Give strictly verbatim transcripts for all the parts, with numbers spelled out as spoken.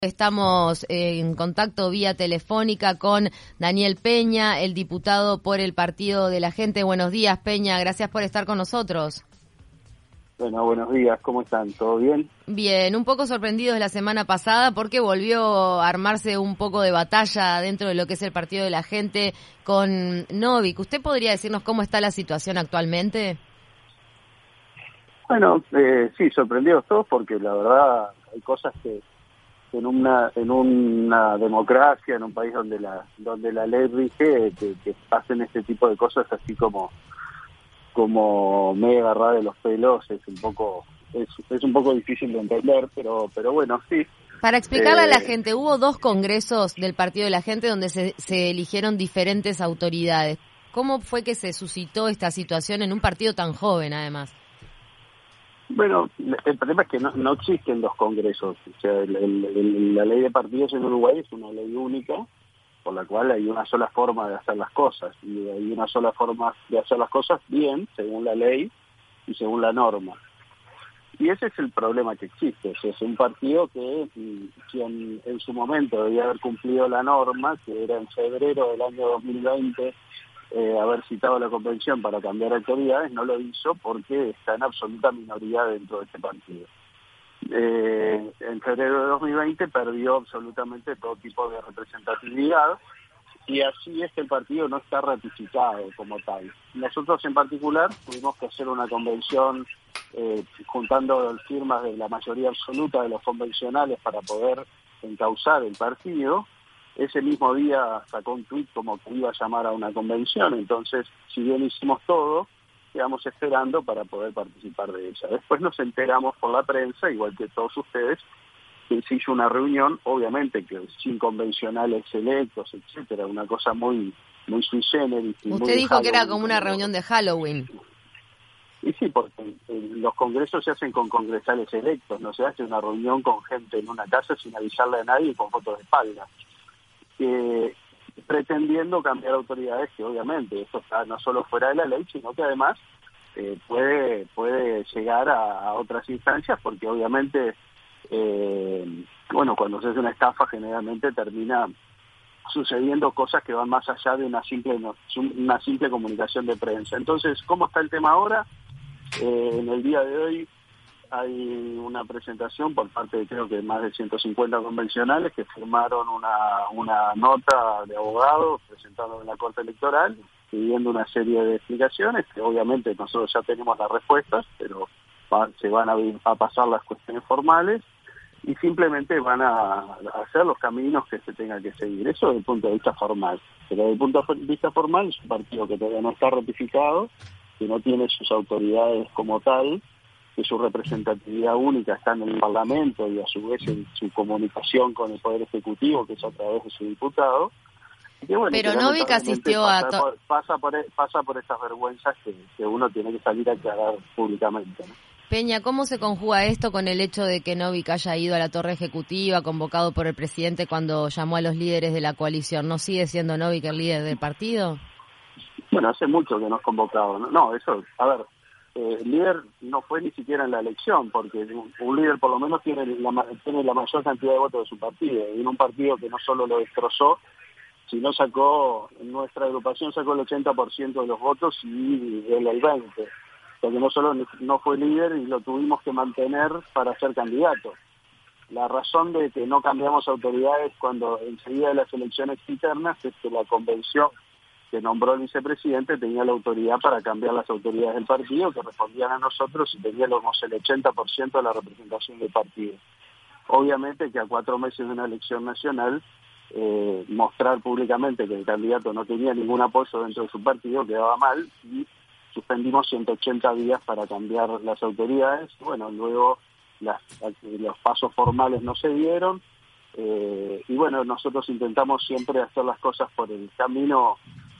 Estamos en contacto vía telefónica con Daniel Peña, el diputado por el Partido de la Gente. Buenos días, Peña, gracias por estar con nosotros. Bueno, buenos días, ¿cómo están? ¿Todo bien? Bien, un poco sorprendidos la semana pasada porque volvió a armarse un poco de batalla dentro de lo que es el Partido de la Gente con Novik. ¿Usted podría decirnos cómo está la situación actualmente? Bueno, eh, sí, sorprendidos todos porque la verdad hay cosas que en una en una democracia, en un país donde la donde la ley rige, que, que pasen este tipo de cosas así como como me agarrar de los pelos es un poco es, es un poco difícil de entender, pero pero bueno, sí. Para explicarle eh, a la gente, hubo dos congresos del Partido de la Gente donde se, se eligieron diferentes autoridades. ¿Cómo fue que se suscitó esta situación en un partido tan joven, además? Bueno, el problema es que no, no existen dos congresos. O sea, el, el, el, la ley de partidos en Uruguay es una ley única, por la cual hay una sola forma de hacer las cosas. Y hay una sola forma de hacer las cosas bien, según la ley y según la norma. Y ese es el problema que existe. O sea, es un partido que, quien en su momento debía haber cumplido la norma, que era en febrero del año dos mil veinte, Eh, haber citado la convención para cambiar autoridades, no lo hizo porque está en absoluta minoría dentro de este partido. Eh, en febrero de dos mil veinte perdió absolutamente todo tipo de representatividad y así es que el partido no está ratificado como tal. Nosotros en particular tuvimos que hacer una convención eh, juntando firmas de la mayoría absoluta de los convencionales para poder encauzar el partido. Ese mismo día sacó un tuit como que iba a llamar a una convención, entonces si bien hicimos todo, quedamos esperando para poder participar de ella. Después nos enteramos por la prensa, igual que todos ustedes, que se hizo una reunión, obviamente que sin convencionales electos, etcétera, una cosa muy muy sui generis. Usted dijo que era como una reunión de Halloween. Y sí, porque los congresos se hacen con congresales electos, no se hace una reunión con gente en una casa sin avisarle a nadie y con fotos de espalda. Eh, pretendiendo cambiar autoridades que obviamente esto está no solo fuera de la ley, sino que además eh, puede puede llegar a, a otras instancias, porque obviamente eh, bueno, cuando se hace una estafa generalmente termina sucediendo cosas que van más allá de una simple una simple comunicación de prensa. Entonces, ¿cómo está el tema ahora? Eh, en el día de hoy hay una presentación por parte de creo que más de ciento cincuenta convencionales que firmaron una, una nota de abogados presentando en la Corte Electoral pidiendo una serie de explicaciones que obviamente nosotros ya tenemos las respuestas, pero va, se van a, a pasar las cuestiones formales y simplemente van a, a hacer los caminos que se tengan que seguir. Eso desde el punto de vista formal. Pero desde el punto de vista formal es un partido que todavía no está ratificado, que no tiene sus autoridades como tal, que su representatividad única está en el Parlamento y a su vez en su comunicación con el Poder Ejecutivo, que es a través de su diputado. Y bueno, pero Novik asistió pasa, a... To- por, pasa, por, pasa por estas vergüenzas que, que uno tiene que salir a aclarar públicamente, ¿no? Peña, ¿cómo se conjuga esto con el hecho de que Novik haya ido a la Torre Ejecutiva, convocado por el presidente cuando llamó a los líderes de la coalición? ¿No sigue siendo Novik el líder del partido? Bueno, hace mucho que nos convocado, ¿no? No, eso, a ver... Eh, el líder no fue ni siquiera en la elección, porque un, un líder por lo menos tiene la, tiene la mayor cantidad de votos de su partido, y en un partido que no solo lo destrozó, sino sacó, nuestra agrupación sacó el ochenta por ciento de los votos y él el veinte por ciento, o sea que no solo no fue líder y lo tuvimos que mantener para ser candidato. La razón de que no cambiamos autoridades cuando enseguida de las elecciones internas es que la convención que nombró el vicepresidente tenía la autoridad para cambiar las autoridades del partido, que respondían a nosotros y teníamos el ochenta por ciento de la representación del partido. Obviamente que a cuatro meses de una elección nacional, eh, mostrar públicamente que el candidato no tenía ningún apoyo dentro de su partido quedaba mal y suspendimos ciento ochenta días para cambiar las autoridades. Bueno, luego las, los pasos formales no se dieron eh, y bueno, nosotros intentamos siempre hacer las cosas por el camino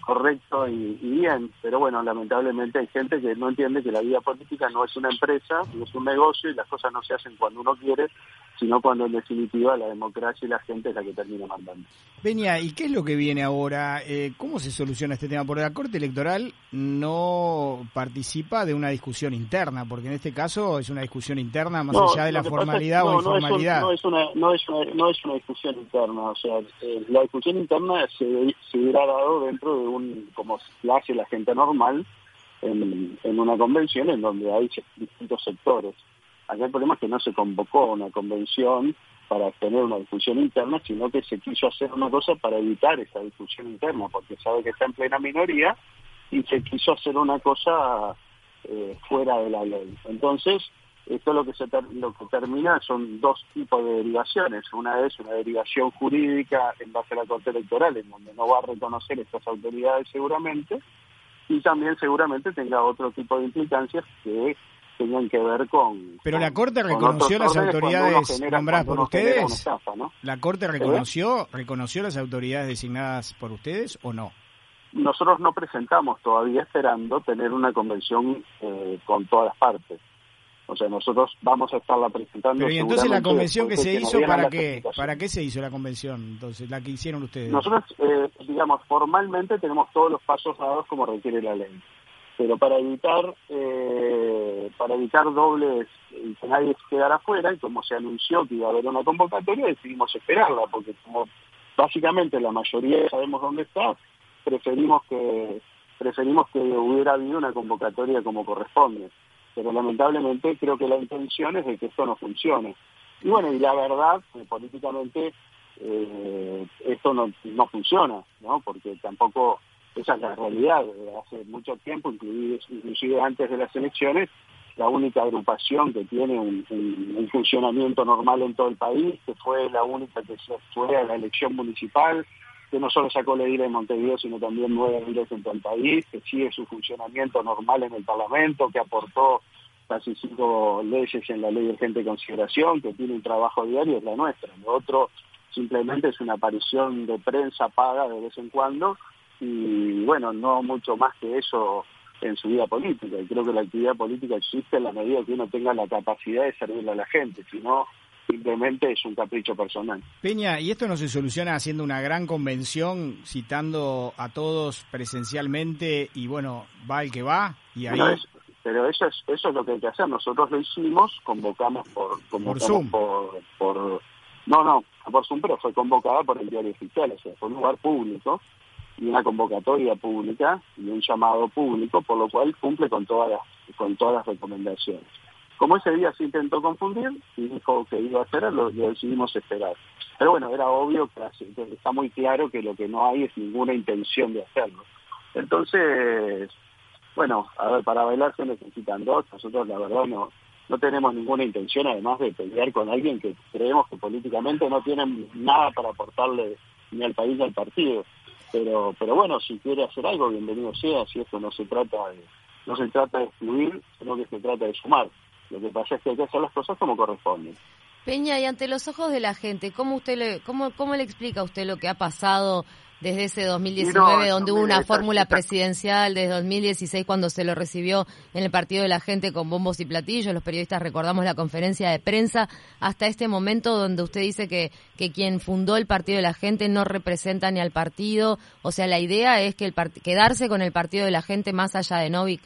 correcto y, y bien, pero bueno, lamentablemente hay gente que no entiende que la vida política no es una empresa, no es un negocio y las cosas no se hacen cuando uno quiere, sino cuando en definitiva la democracia y la gente es la que termina mandando. Peña, ¿y qué es lo que viene ahora? Eh, ¿Cómo se soluciona este tema? Porque la Corte Electoral no participa de una discusión interna, porque en este caso es una discusión interna más no, allá de la formalidad es, no, o informalidad. No es, un, no, es una, no, es una, no es una discusión interna, o sea, eh, la discusión interna se, se hubiera dado dentro de un, como la hace la gente normal, en, en una convención en donde hay distintos sectores. Acá el problema es que no se convocó una convención para tener una discusión interna, sino que se quiso hacer una cosa para evitar esa discusión interna, porque sabe que está en plena minoría y se quiso hacer una cosa eh, fuera de la ley. Entonces, esto lo que se ter- lo que termina son dos tipos de derivaciones. Una es una derivación jurídica en base a la Corte Electoral, en donde no va a reconocer estas autoridades seguramente, y también seguramente tenga otro tipo de implicancias que tengan que ver con... Pero con, la Corte reconoció las autoridades genera, nombradas por ustedes. Estafa, ¿no? ¿La Corte reconoció, reconoció las autoridades designadas por ustedes o no? Nosotros no presentamos todavía, esperando tener una convención eh, con todas las partes. O sea, nosotros vamos a estarla presentando. Pero y entonces la convención que se hizo, ¿para qué? ¿Para qué se hizo la convención? Entonces, la que hicieron ustedes. Nosotros, eh, digamos, formalmente tenemos todos los pasos dados como requiere la ley. Pero para evitar eh, para evitar dobles y que nadie quedara afuera, y como se anunció que iba a haber una convocatoria, decidimos esperarla, porque como básicamente la mayoría sabemos dónde está, preferimos que preferimos que hubiera habido una convocatoria como corresponde. Pero lamentablemente creo que la intención es de que esto no funcione. Y bueno, y la verdad, que políticamente eh, esto no, no funciona, ¿no? Porque tampoco... Esa es la realidad. Hace mucho tiempo, inclusive, inclusive antes de las elecciones, la única agrupación que tiene un, un, un funcionamiento normal en todo el país, que fue la única que se fue a la elección municipal, que no solo sacó la edil en Montevideo, sino también nueve ediles en todo el país, que sigue su funcionamiento normal en el Parlamento, que aportó casi cinco leyes en la ley de urgente consideración, que tiene un trabajo diario, es la nuestra. Lo otro simplemente es una aparición de prensa paga de vez en cuando, y bueno, no mucho más que eso en su vida política. Y creo que la actividad política existe en la medida que uno tenga la capacidad de servirle a la gente, si no, simplemente es un capricho personal. Peña, ¿y esto no se soluciona haciendo una gran convención, citando a todos presencialmente y bueno, va el que va? Y ahí... Pero, es, pero eso es eso es lo que hay que hacer. Nosotros lo hicimos, convocamos por... Convocamos por Zoom. Por, por, no, no, por Zoom, pero fue convocada por el diario oficial, o sea, fue un lugar público, y una convocatoria pública y un llamado público, por lo cual cumple con todas las, con todas las recomendaciones. Como ese día se intentó confundir y dijo que iba a hacer, lo, lo decidimos esperar. Pero bueno, era obvio que está muy claro que lo que no hay es ninguna intención de hacerlo. Entonces, bueno, a ver, para bailar se necesitan dos. Nosotros la verdad no, no tenemos ninguna intención, además de pelear con alguien que creemos que políticamente no tiene nada para aportarle ni al país ni al partido. Pero pero bueno, si quiere hacer algo, bienvenido sea. Si esto no se trata de no se trata de excluir, sino que se trata de sumar. Lo que pasa es que hay que hacer las cosas como corresponden. Peña, y ante los ojos de la gente, ¿cómo usted le cómo cómo le explica a usted lo que ha pasado desde ese dos mil diecinueve, no, donde hubo una fórmula esta, presidencial, desde dos mil dieciséis, cuando se lo recibió en el Partido de la Gente con bombos y platillos? Los periodistas recordamos la conferencia de prensa, hasta este momento donde usted dice que, que quien fundó el Partido de la Gente no representa ni al partido. O sea, la idea es que el part- quedarse con el Partido de la Gente más allá de Novik.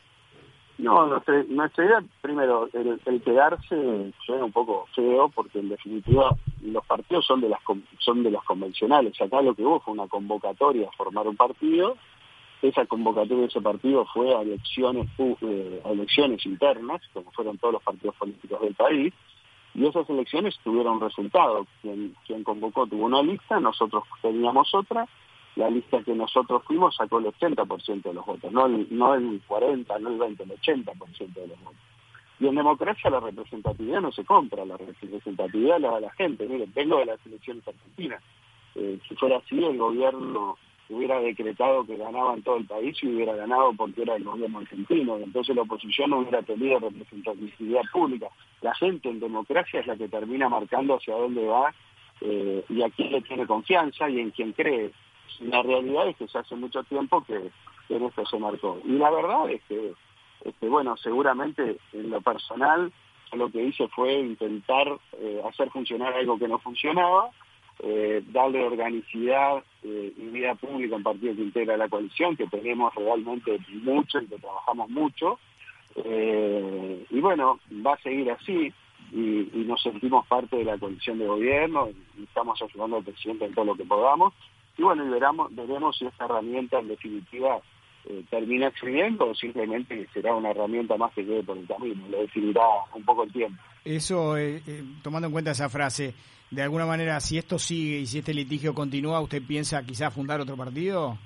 No, nuestra, nuestra idea, primero, el, el quedarse suena un poco feo, porque en definitiva los partidos son de las son de los convencionales. Acá lo que hubo fue una convocatoria a formar un partido. Esa convocatoria de ese partido fue a elecciones, eh, a elecciones internas, como fueron todos los partidos políticos del país, y esas elecciones tuvieron resultados. Quien, quien convocó tuvo una lista, nosotros teníamos otra. La lista que nosotros fuimos sacó el ochenta por ciento de los votos, no el, no el cuarenta, no el veinte, el ochenta por ciento de los votos. Y en democracia la representatividad no se compra, la representatividad la da la gente. Miren, vengo de las elecciones argentinas. Eh, si fuera así, el gobierno hubiera decretado que ganaba en todo el país y hubiera ganado porque era el gobierno argentino. Entonces la oposición no hubiera tenido representatividad pública. La gente en democracia es la que termina marcando hacia dónde va eh, y a quién le tiene confianza y en quién cree. La realidad es que ya hace mucho tiempo que, que en esto se marcó. Y la verdad es que, es que bueno, seguramente en lo personal, lo que hice fue intentar eh, hacer funcionar algo que no funcionaba, eh, darle organicidad eh, y vida pública a un partido que integra la coalición, que tenemos realmente mucho y que trabajamos mucho. Eh, y bueno, va a seguir así. Y, y nos sentimos parte de la coalición de gobierno y estamos ayudando al presidente en todo lo que podamos. Y bueno, y veramos, veremos si esta herramienta en definitiva eh, termina sirviendo o simplemente será una herramienta más que quede por el camino. Lo definirá un poco el tiempo. Eso, eh, eh, tomando en cuenta esa frase, de alguna manera, si esto sigue y si este litigio continúa, ¿usted piensa quizás fundar otro partido?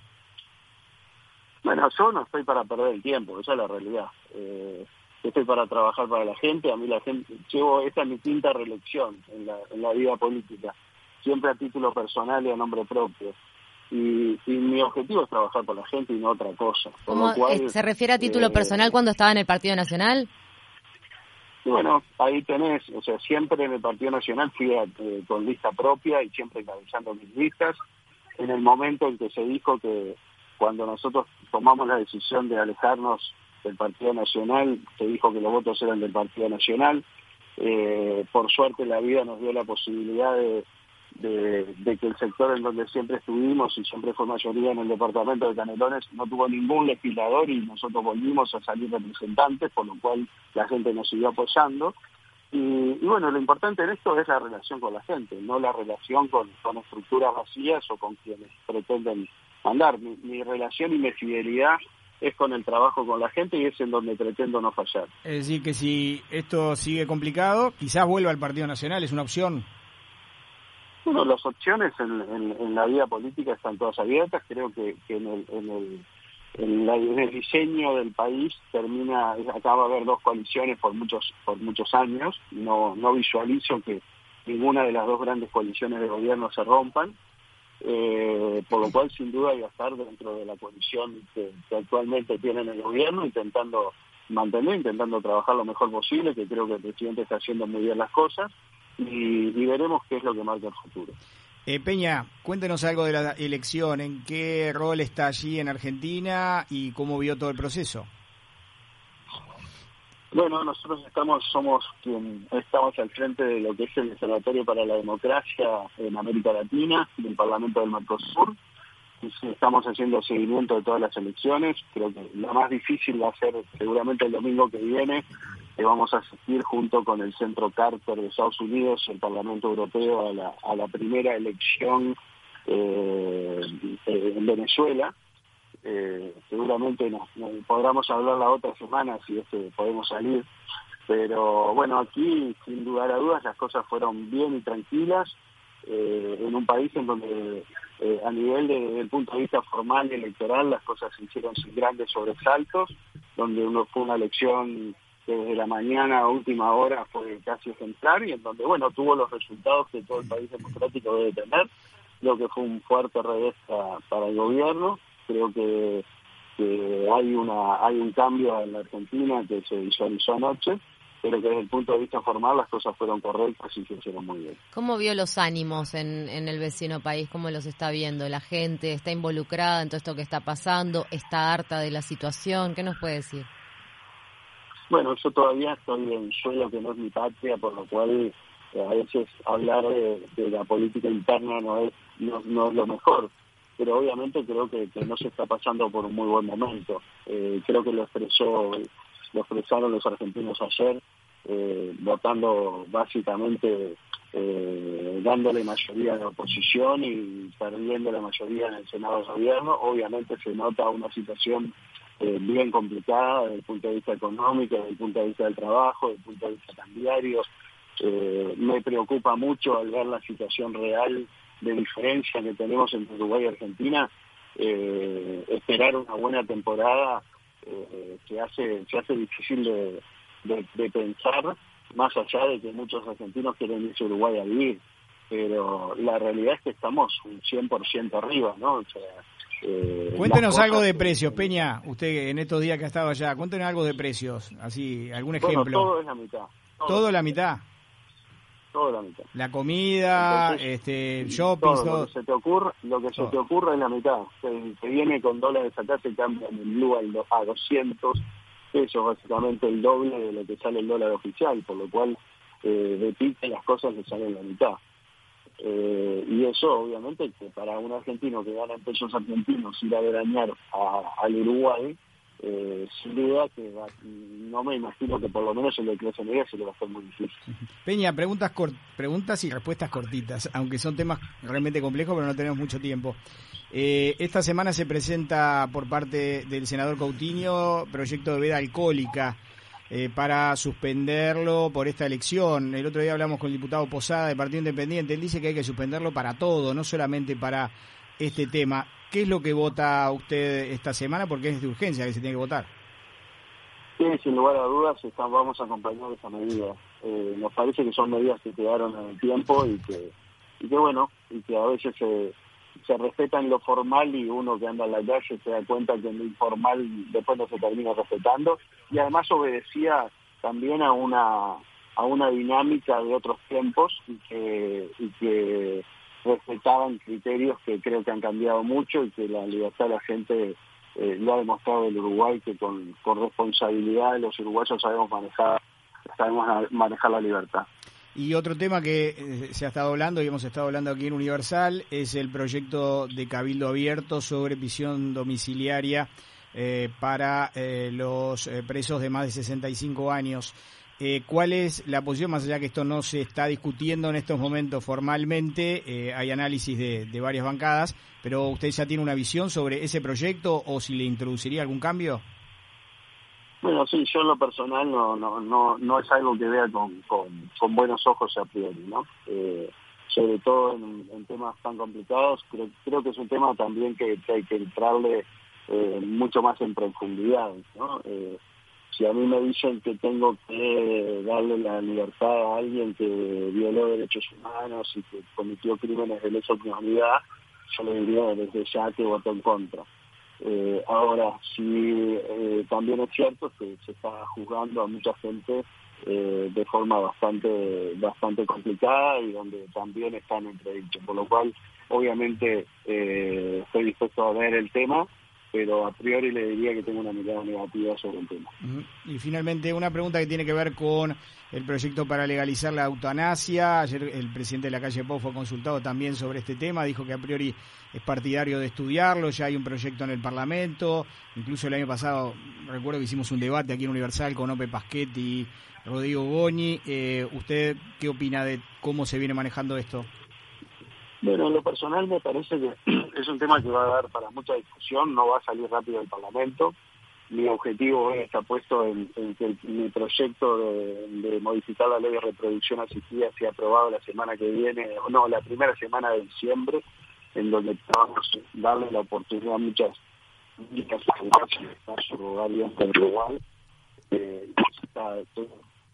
Bueno, yo no estoy para perder el tiempo, esa es la realidad. Eh, Estoy para trabajar para la gente. A mí la gente, llevo, esta es mi quinta reelección en la, en la vida política, siempre a título personal y a nombre propio. Y, y mi objetivo es trabajar por la gente y no otra cosa. Por ¿Cómo lo cual, se refiere a título eh, personal cuando estaba en el Partido Nacional? Y bueno, ahí tenés, o sea, siempre en el Partido Nacional fui a, eh, con lista propia y siempre encabezando mis listas. En el momento en que se dijo que cuando nosotros tomamos la decisión de alejarnos del Partido Nacional, se dijo que los votos eran del Partido Nacional. Eh, por suerte la vida nos dio la posibilidad de, de, de que el sector en donde siempre estuvimos y siempre fue mayoría en el departamento de Canelones no tuvo ningún legislador y nosotros volvimos a salir representantes, por lo cual la gente nos siguió apoyando. Y, y bueno, lo importante en esto es la relación con la gente, no la relación con, con estructuras vacías o con quienes pretenden mandar. Mi, mi relación y mi fidelidad es con el trabajo con la gente y es en donde pretendo no fallar. Es decir, que si esto sigue complicado, quizás vuelva al Partido Nacional, ¿es una opción? Bueno, las opciones en, en, en la vida política están todas abiertas. Creo que, que en, el, en, el, en, la, en el diseño del país termina, acaba de haber dos coaliciones por muchos por muchos años. No, no visualizo que ninguna de las dos grandes coaliciones de gobierno se rompan. Eh, por lo cual sin duda iba a estar dentro de la coalición que, que actualmente tiene en el gobierno, intentando mantener, intentando trabajar lo mejor posible, que creo que el presidente está haciendo muy bien las cosas, y, y veremos qué es lo que marca el futuro. Eh, Peña, cuéntenos algo de la elección, ¿en qué rol está allí en Argentina y cómo vio todo el proceso? Bueno, nosotros estamos somos quien estamos al frente de lo que es el Observatorio para la Democracia en América Latina, del Parlamento del Mercosur. Estamos haciendo seguimiento de todas las elecciones. Creo que la más difícil va a ser seguramente el domingo que viene, que vamos a asistir junto con el Centro Carter de Estados Unidos y el Parlamento Europeo a la, a la primera elección eh, en Venezuela. Eh, seguramente nos, nos podremos hablar la otra semana si es que podemos salir, pero bueno, aquí sin lugar a dudas las cosas fueron bien y tranquilas, eh, en un país en donde eh, a nivel de, del punto de vista formal y electoral las cosas se hicieron sin grandes sobresaltos, donde uno fue una elección que desde la mañana a última hora fue casi ejemplar y en donde bueno tuvo los resultados que todo el país democrático debe tener. Creo que fue un fuerte revés para, para el gobierno. Creo que, que hay una hay un cambio en la Argentina que se visualizó anoche, pero que desde el punto de vista formal las cosas fueron correctas y se hicieron muy bien. ¿Cómo vio los ánimos en, en el vecino país? ¿Cómo los está viendo? ¿La gente está involucrada en todo esto que está pasando? ¿Está harta de la situación? ¿Qué nos puede decir? Bueno, yo todavía estoy en suelo que no es mi patria, por lo cual eh, a veces hablar de, de la política interna no es, no, no es lo mejor. Pero obviamente creo que, que no se está pasando por un muy buen momento. Eh, creo que lo expresó, lo expresaron los argentinos ayer, eh, votando básicamente, eh, dándole mayoría a la oposición y perdiendo la mayoría en el Senado de Gobierno. Obviamente se nota una situación eh, bien complicada desde el punto de vista económico, desde el punto de vista del trabajo, desde el punto de vista cambiario. Eh, me preocupa mucho al ver la situación real de diferencia que tenemos entre Uruguay y Argentina. Eh, esperar una buena temporada eh, se hace se hace difícil de, de, de pensar, más allá de que muchos argentinos quieren irse a Uruguay a vivir, pero la realidad es que estamos un cien por ciento arriba, ¿no? O sea, eh, cuéntenos algo de precios, Peña, usted en estos días que ha estado allá, cuéntenos algo de precios, así, algún ejemplo. Bueno, todo es la mitad. ¿Todo, ¿Todo la mitad? todo a la mitad. La comida, Entonces, este, shopping, todo, todo. lo que se te ocurra, lo que se todo. te ocurra es la mitad. Se, se viene con dólares acá, se cambia el blue al do- a doscientos pesos, básicamente el doble de lo que sale el dólar oficial, por lo cual eh, de pique las cosas le salen la mitad. Eh, y eso obviamente que para un argentino que gana en pesos argentinos ir a veranear a, al Uruguay, eh, sin duda que va, no me imagino que por lo menos en la clase media se le va a hacer muy difícil. Peña, preguntas cort- preguntas y respuestas cortitas, aunque son temas realmente complejos, pero no tenemos mucho tiempo. Eh, esta semana se presenta por parte del senador Coutinho proyecto de veda alcohólica eh, para suspenderlo por esta elección. El otro día hablamos con el diputado Posada del Partido Independiente. Él dice que hay que suspenderlo para todo, no solamente para este tema. ¿Qué es lo que vota usted esta semana? Porque es de urgencia que se tiene que votar. Sí, sin lugar a dudas están, vamos a acompañar esa medida. Eh, nos parece que son medidas que quedaron en el tiempo y que, y que bueno, y que a veces se, se respetan lo formal y uno que anda en la calle se da cuenta que en lo informal después no se termina respetando, y además obedecía también a una a una dinámica de otros tiempos y que, y que respetaban criterios que creo que han cambiado mucho y que la libertad de la gente eh, lo ha demostrado el Uruguay, que con, con responsabilidad los uruguayos sabemos manejar sabemos manejar la libertad. Y otro tema que eh, se ha estado hablando y hemos estado hablando aquí en Universal es el proyecto de Cabildo Abierto sobre prisión domiciliaria eh, para eh, los eh, presos de más de sesenta y cinco años. Eh, ¿Cuál es la posición, más allá que esto no se está discutiendo en estos momentos formalmente? Eh, hay análisis de, de varias bancadas, pero ¿usted ya tiene una visión sobre ese proyecto o si le introduciría algún cambio? Bueno, sí, yo en lo personal no no no no es algo que vea con, con, con buenos ojos a priori, ¿no? Eh, sobre todo en, en temas tan complicados, creo, creo que es un tema también que, que hay que entrarle eh, mucho más en profundidad, ¿no? Eh, si a mí me dicen que tengo que darle la libertad a alguien que violó derechos humanos y que cometió crímenes de lesa humanidad, yo le diría desde ya que voto en contra. Eh, ahora, sí, eh, también es cierto que se está juzgando a mucha gente eh, de forma bastante bastante complicada y donde también están entredichos, por lo cual, obviamente, eh, estoy dispuesto a ver el tema, pero a priori le diría que tengo una mirada negativa sobre el tema. Y finalmente, una pregunta que tiene que ver con el proyecto para legalizar la eutanasia. Ayer el presidente de la calle Pou fue consultado también sobre este tema, dijo que a priori es partidario de estudiarlo, ya hay un proyecto en el Parlamento, incluso el año pasado recuerdo que hicimos un debate aquí en Universal con Ope Paschetti y Rodrigo Goñi. Eh, ¿Usted qué opina de cómo se viene manejando esto? Bueno, en lo personal me parece que es un tema que va a dar para mucha discusión, no va a salir rápido del Parlamento. Mi objetivo hoy está puesto en, en que mi proyecto de, de modificar la ley de reproducción asistida sea aprobado la semana que viene, o no, la primera semana de diciembre, en donde vamos a darle la oportunidad a muchas muchas familias a surrogar bien con Uruguay. Eh, está, todo.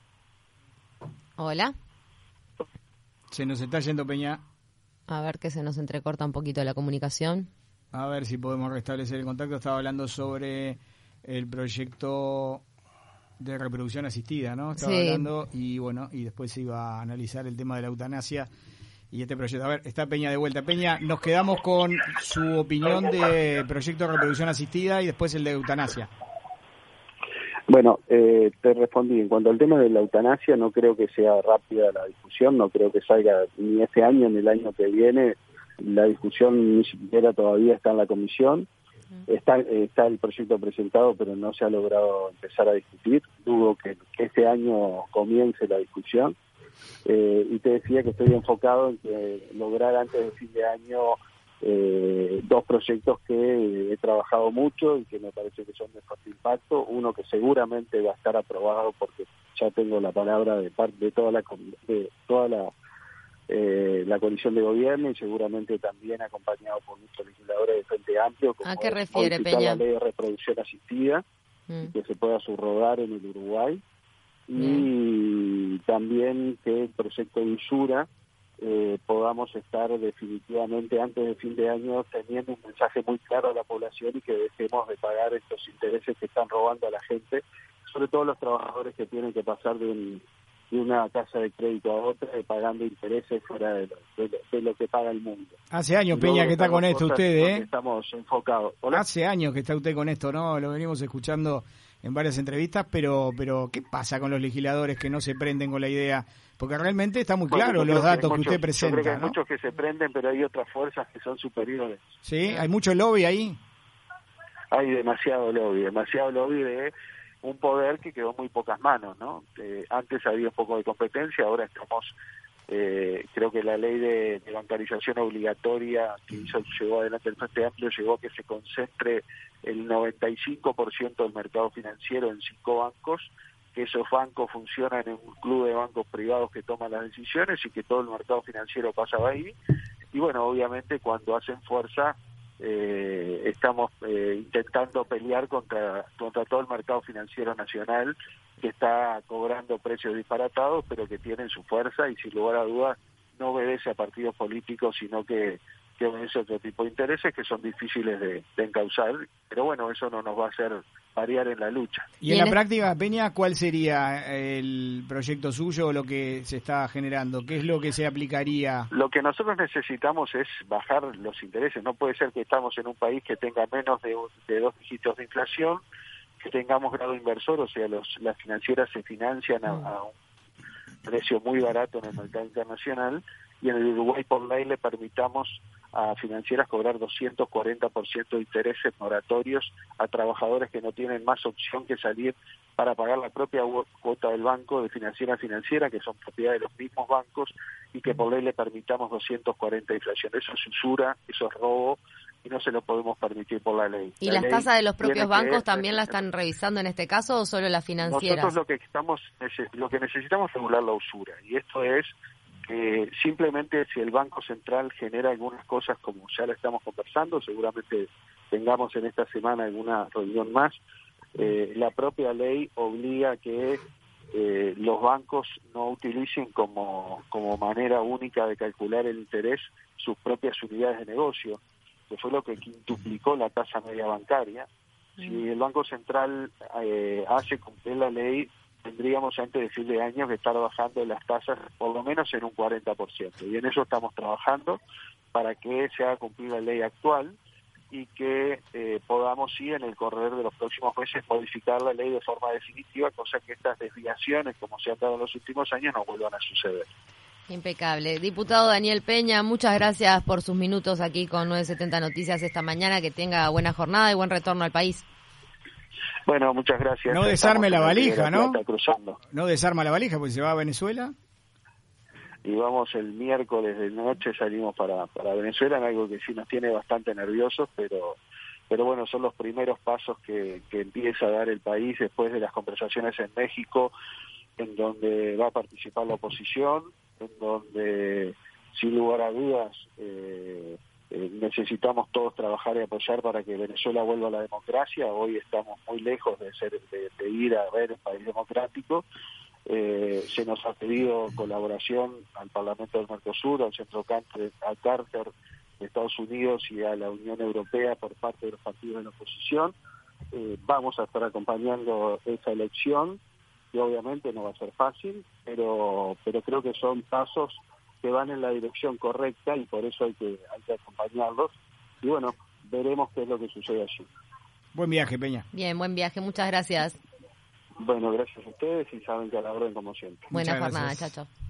Hola. Se nos está yendo, Peña. A ver que se nos entrecorta un poquito la comunicación. A ver si podemos restablecer el contacto. Estaba hablando sobre el proyecto de reproducción asistida, ¿no? Estaba sí. hablando y bueno, y después se iba a analizar el tema de la eutanasia y este proyecto. A ver, está Peña de vuelta. Peña, nos quedamos con su opinión de proyecto de reproducción asistida y después el de eutanasia. Bueno, eh, te respondí. En cuanto al tema de la eutanasia, no creo que sea rápida la discusión, no creo que salga ni este año ni el año que viene. La discusión ni siquiera todavía está en la comisión. Está, está el proyecto presentado, pero no se ha logrado empezar a discutir. Dudo que, que este año comience la discusión. Eh, y te decía que estoy enfocado en que lograr antes del fin de año eh, dos proyectos que he trabajado mucho y que me parece que son de fuerte impacto. Uno que seguramente va a estar aprobado porque ya tengo la palabra de parte de toda la de toda la eh, la coalición de gobierno y seguramente también acompañado por muchos legisladores de Frente Amplio, como ¿A qué refiere, modificar Peña? la ley de reproducción asistida, Mm. que se pueda subrogar en el Uruguay. Bien. Y también que el proyecto de usura eh, podamos estar definitivamente antes del fin de año teniendo un mensaje muy claro a la población y que dejemos de pagar estos intereses que están robando a la gente, sobre todo los trabajadores que tienen que pasar de un, de una tasa de crédito a otra, de pagando intereses fuera de lo, de, lo, de lo que paga el mundo. Hace años, Peña, que está con esto usted, ¿eh? Estamos enfocados. ¿Hola? Hace años que está usted con esto, ¿no? Lo venimos escuchando en varias entrevistas, pero pero ¿qué pasa con los legisladores que no se prenden con la idea? Porque realmente está muy claro bueno, los datos que, muchos, usted presenta, yo creo que hay ¿no? muchos que se prenden, pero hay otras fuerzas que son superiores. Sí, hay mucho lobby ahí. Hay demasiado lobby, demasiado lobby de un poder que quedó en muy pocas manos, ¿no? Eh, antes había un poco de competencia, ahora estamos, eh, creo que la ley de, de bancarización obligatoria que hizo, llevó adelante el Frente Amplio, llegó a que se concentre el noventa y cinco por ciento del mercado financiero en cinco bancos, que esos bancos funcionan en un club de bancos privados que toman las decisiones y que todo el mercado financiero pasaba ahí. Y bueno, obviamente cuando hacen fuerza, eh, estamos eh, intentando pelear contra, contra todo el mercado financiero nacional, que está cobrando precios disparatados, pero que tienen su fuerza y sin lugar a dudas no obedece a partidos políticos, sino que, que obedece a otro tipo de intereses que son difíciles de, de encauzar. Pero bueno, eso no nos va a hacer variar en la lucha. Y en la práctica, Peña, ¿cuál sería el proyecto suyo o lo que se está generando? ¿Qué es lo que se aplicaría? Lo que nosotros necesitamos es bajar los intereses. No puede ser que estamos en un país que tenga menos de, de dos dígitos de inflación, que tengamos grado inversor, o sea, los, las financieras se financian a, a un precio muy barato en el mercado internacional, y en el Uruguay por ley le permitamos a financieras cobrar doscientos cuarenta por ciento de intereses moratorios a trabajadores que no tienen más opción que salir para pagar la propia cuota del banco de financiera a financiera, que son propiedad de los mismos bancos, y que por ley le permitamos doscientos cuarenta de inflación. Eso es usura, eso es robo, y no se lo podemos permitir por la ley. ¿Y la las ley tasas de los propios bancos que, también la están revisando en este caso o solo las financieras? Nosotros lo que estamos, lo que necesitamos es regular la usura, y esto es que simplemente si el Banco Central genera algunas cosas como ya la estamos conversando, seguramente tengamos en esta semana alguna reunión más, eh, la propia ley obliga a que eh, los bancos no utilicen como, como manera única de calcular el interés sus propias unidades de negocio, que fue lo que quintuplicó la tasa media bancaria. Si el Banco Central eh, hace cumplir la ley, tendríamos antes de fin de año que estar bajando las tasas por lo menos en un cuarenta por ciento. Y en eso estamos trabajando para que se haga cumplir la ley actual y que eh, podamos, sí, en el correr de los próximos meses modificar la ley de forma definitiva, cosa que estas desviaciones, como se han dado en los últimos años, no vuelvan a suceder. Impecable. Diputado Daniel Peña, muchas gracias por sus minutos aquí con nueve setenta Noticias esta mañana. Que tenga buena jornada y buen retorno al país. Bueno, muchas gracias. No desarme la valija, ¿no? Cruzando. No desarma la valija, porque se va a Venezuela. Y vamos el miércoles de noche, salimos para, para Venezuela, en algo que sí nos tiene bastante nerviosos, pero pero bueno, son los primeros pasos que, que empieza a dar el país después de las conversaciones en México, en donde va a participar la oposición, en donde sin lugar a dudas eh, eh, necesitamos todos trabajar y apoyar para que Venezuela vuelva a la democracia. Hoy estamos muy lejos de ser de, de ir a ver el país democrático. Eh, se nos ha pedido colaboración al Parlamento del Mercosur, al Centro Carter, al Carter de Estados Unidos y a la Unión Europea por parte de los partidos de la oposición. Eh, vamos a estar acompañando esa elección, que obviamente no va a ser fácil, pero pero creo que son pasos que van en la dirección correcta y por eso hay que hay que acompañarlos. Y bueno, veremos qué es lo que sucede allí. Buen viaje, Peña. Bien, buen viaje, muchas gracias. Bueno, gracias a ustedes y saben que a la orden como siempre. Buena jornada, chao, chao.